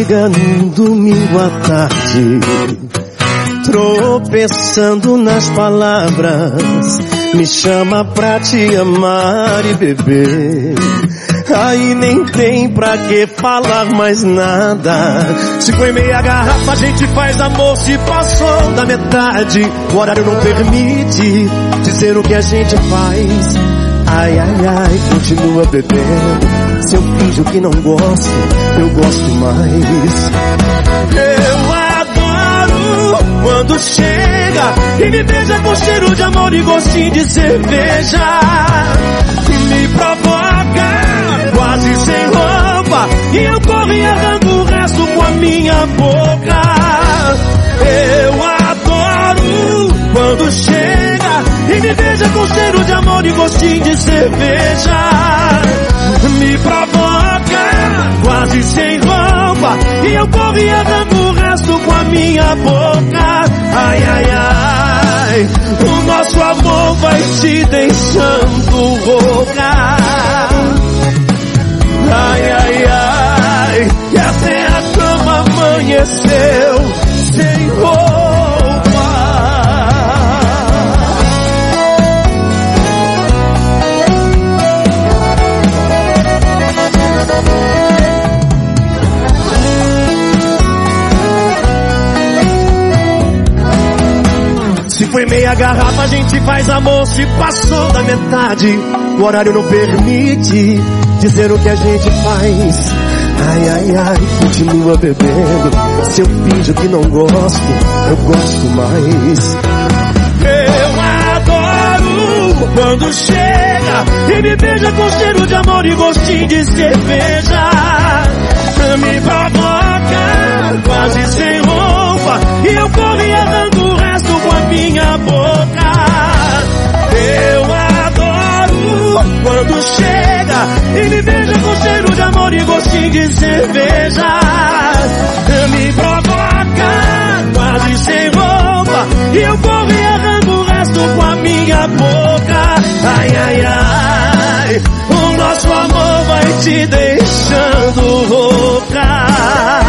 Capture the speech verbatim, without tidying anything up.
liga num domingo à tarde, tropeçando nas palavras, me chama pra te amar e beber. Aí nem tem pra que falar mais nada. Cinco e meia garrafa, a gente faz amor. Se passou da metade, o horário não permite dizer o que a gente faz. Ai, ai, ai, continua bebendo. Se eu finjo que não gosto, eu gosto mais. Eu adoro quando chega e me beija com cheiro de amor e gostinho de cerveja. Me provoca quase sem roupa e eu corro e arranco o resto com a minha boca. Eu adoro quando chega e me beija com cheiro de amor e gostinho de cerveja. Me provoca quase sem roupa e eu corro e arranco o resto com a minha boca. Ai, ai, ai, o nosso amor vai te deixando rouca. Ai, ai, ai, e até a cama amanheceu sem roupa. Se foi meia garrafa, a gente faz amor. Se passou da metade, o horário não permite dizer o que a gente faz. Ai, ai, ai, continua bebendo. Se eu finjo que não gosto, eu gosto mais. Eu adoro quando chega e me beija com cheiro de amor e gostinho de cerveja. Me provoca quase sem roupa e eu corro e arranco o resto com a minha boca. Eu adoro quando chega e me beija com cheiro de amor e gostinho de cerveja. Me provoca quase sem roupa e eu corro e arranco o resto com a minha boca. Ai, ai, ai, o nosso amor vai te deixando rouca.